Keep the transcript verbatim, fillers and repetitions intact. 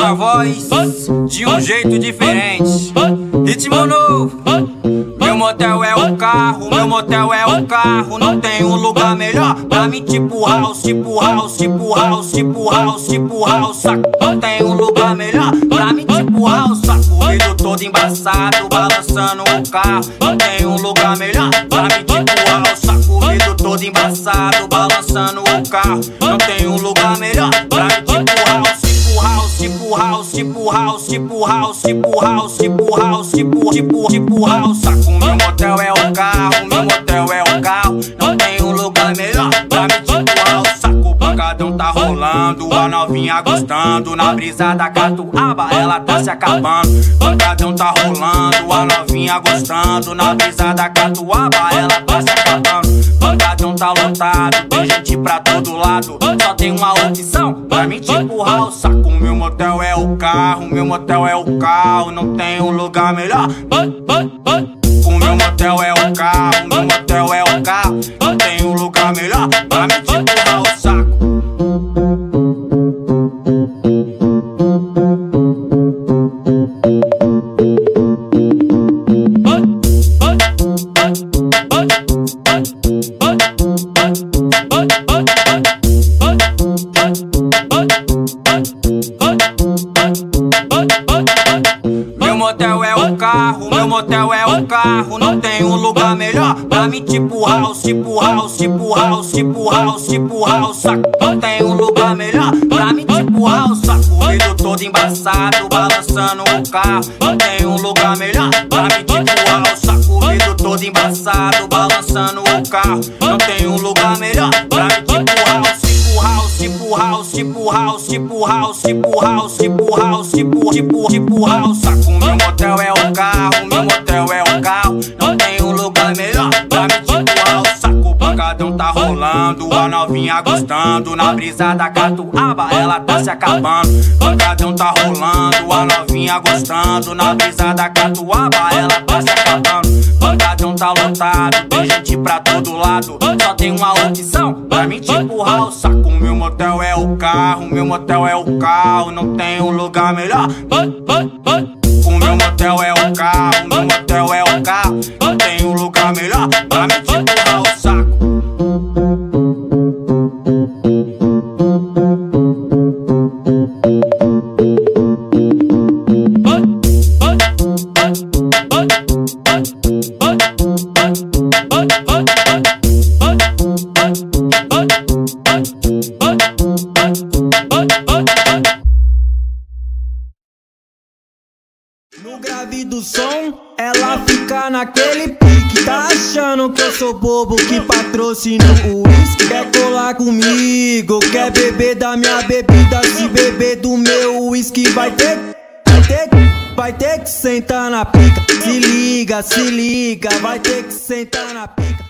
outra voz de um jeito diferente. Ritmo novo. Meu motel é o carro, meu motel é o carro. Não tem um lugar melhor pra mim, tipo house, tipo house, tipo house, tipo house, tipo house, saco. Não tem um lugar melhor pra mim, tipo house, saco. Vidro todo embaçado, balançando o carro. Não tem um lugar melhor pra mim, tipo house, saco. Vidro todo embaçado, balançando o carro. Não tem um lugar melhor pra mim, tipo house. Tipo house, tipo house, tipo house, tipo house, tipo house, tipo, tipo, tipo house, saco. Meu motel é o carro, meu motel é o carro. Não tem um lugar melhor pra mim, tipo house, saco. O pancadão tá rolando, a novinha gostando. Na brisa da catuaba, ela tá se acabando. Pancadão tá rolando, a novinha gostando. Na brisa da catuaba, ela tá se acabando. Pancadão tá lotado, tem gente pra todo lado. Só tem uma opção pra mim, tipo house, saco. Meu motel é o carro, meu motel é o carro. Não tem um lugar melhor. O meu motel é o carro, meu motel é o carro. Não tem um lugar melhor pra mim, tipo house, saco. Meu motel é o carro, meu motel é o carro. Não tem um lugar melhor pra mim, tipo house, tipo house, tipo house, tipo house, tipo house, saco. Não tem um lugar melhor pra mim, tipo house, saco. Vidro todo embaçado, balançando o carro. Não tem um lugar melhor pra mim, tipo house, saco. Vidro todo embaçado, balançando o carro. Não tem um lugar melhor pra mim, tipo house. Tipo house, tipo house, tipo house, tipo house, tipo house, tipo, tipo, tipo house, saco. Meu motel é o carro, meu motel é o carro. Não tem um lugar melhor pra mim, tipo house, saco. O pancadão tá rolando, a novinha gostando. Na brisa da catuaba, ela tá se acabando. Pancadão tá rolando, a novinha gostando. Na brisa da catuaba, ela tá se acabando. Pancadão tá lotado, tem gente pra todo lado. Só tem uma opção pra mim, tipo house, saco. Meu motel é o carro, meu motel é o carro. Não tem um lugar melhor. O meu motel é o carro, meu motel é o carro. Não tem um lugar melhor pra mim, tipo house, saco. No grave do som, ela fica naquele pique. Tá achando que eu sou bobo que patrocino o uísque? Quer colar comigo, quer beber da minha bebida? Se beber do meu uísque vai ter, vai ter, vai ter que sentar na pica. Se liga, se liga, vai ter que sentar na pica.